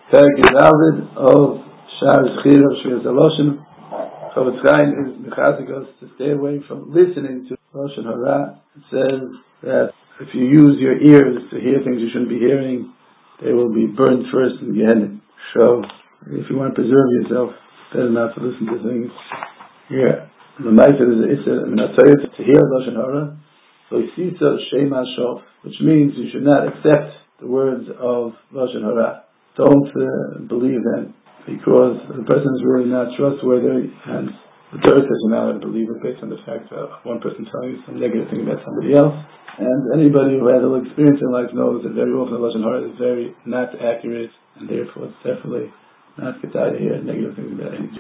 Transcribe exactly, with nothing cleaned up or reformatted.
Perek David of Shar Zechira of Shvias HaLoshen. Chofetz Chaim is mechazik us to stay away from listening to Lashon Hara. It says that if you use your ears to hear things you shouldn't be hearing, they will be burned first in Gehenna. So, if you want to preserve yourself, better not to listen to things here. The Ma'aser is to hear Lashon Hara, which means you should not accept the words of Lashon Hara. Don't uh, believe them, because the person is really not trustworthy, and the Torah says you're not to believe it based on the fact of one person telling you some negative thing about somebody else. And anybody who has a little experience in life knows that very often the Lashon Hara is very not accurate, and therefore it's definitely not good to hear negative things about anything.